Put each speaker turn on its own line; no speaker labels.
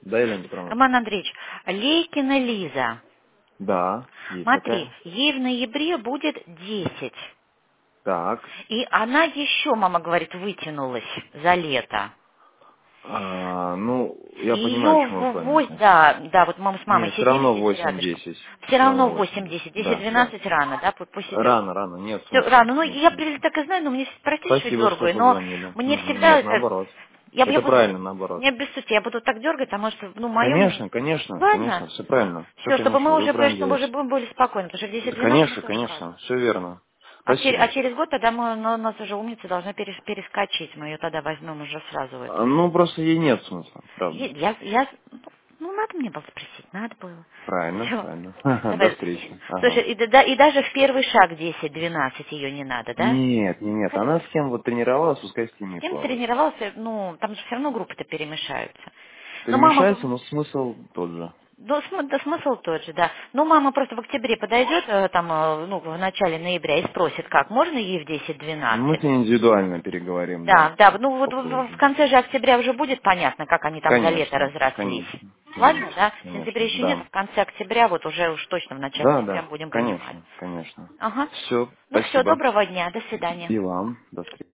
Да, Елена Петровна?
Роман Андреевич, Лейкина Лиза.
Да, есть
Смотри,
такая.
ей в ноябре будет 10.
Так.
И она еще, мама говорит, вытянулась за лето.
Ну, я понимаю,
Ее
о чем вы клоните.
да, вот мама с мамой
Нет, все
сидели
равно
здесь рядышком.
8-10.
Все
Все равно
равно
8-10.
8-10,
Да, да.
10-12 рано, да, пусть идет.
Рано, рано, нет
Все
смысла.
рано. Ну,
Нет
я
смысла.
так и знаю, но мне простите, что
Спасибо, что
дергаю, но
позвонили.
мне
Мгм.
всегда
Нет,
это...
наоборот.
Я
Это
буду...
правильно, наоборот.
Мне без сути, я буду так дергать, потому что, ну, мое мнение...
Конечно, конечно,
Ладно?
конечно, все правильно. Все,
Все, чтобы
конечно,
мы
вы
уже были,
правильно
чтобы уже
делаете.
были спокойны, потому что в 10-12 мы
Конечно,
тоже
конечно,
скажем.
все верно.
А
Спасибо.
через год тогда мы, у нас уже умница должна перескочить, мы ее тогда возьмем уже сразу в эту.
Ну, просто ей нет смысла, правда.
Ну, надо мне было спросить, надо было.
Правильно,
Все.
правильно. До
Давай.
встречи. Ага.
Слушай, и даже в первый шаг 10-12 ее не надо, да?
Нет, нет, нет. Она с кем вот тренировалась, пускай с
С
ними
кем
плавает.
тренировался, ну, там же все равно группы-то перемешаются. Но
Перемешается, но смысл тот же.
да, смысл тот же, да. Ну, мама просто в октябре подойдет, ну, в начале ноября и спросит, как, можно ей в
Мы
10-12?
с ней индивидуально переговорим, да.
Да, да, ну вот в
Попозже.
конце же октября уже будет понятно, как они там за лето
Конечно,
разрослись.
конечно.
Ладно,
Будет,
да? В сентябре
конечно,
еще нет,
да.
в конце октября вот уже уж точно в начале
Да,
ноября
да,
будем понимать.
конечно, конечно.
Ага.
Все,
Ну все,
спасибо.
доброго дня, до свидания.
И вам. До встречи.